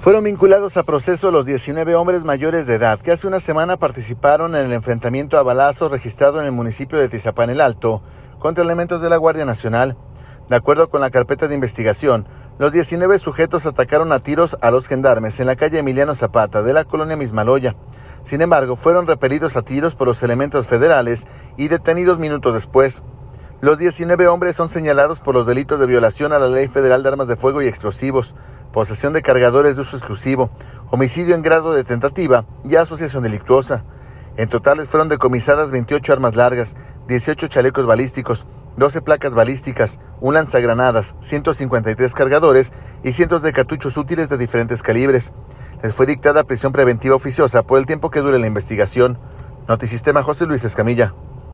Fueron vinculados a proceso los 19 hombres mayores de edad que hace una semana participaron en el enfrentamiento a balazos registrado en el municipio de Tizapán el Alto contra elementos de la Guardia Nacional. De acuerdo con la carpeta de investigación, los 19 sujetos atacaron a tiros a los gendarmes en la calle Emiliano Zapata de la colonia Mismaloya. Sin embargo, fueron repelidos a tiros por los elementos federales y detenidos minutos después. Los 19 hombres son señalados por los delitos de violación a la Ley Federal de Armas de Fuego y Explosivos, posesión de cargadores de uso exclusivo, homicidio en grado de tentativa y asociación delictuosa. En total les fueron decomisadas 28 armas largas, 18 chalecos balísticos, 12 placas balísticas, un lanzagranadas, 153 cargadores y cientos de cartuchos útiles de diferentes calibres. Les fue dictada prisión preventiva oficiosa por el tiempo que dure la investigación. Notisistema, José Luis Escamilla.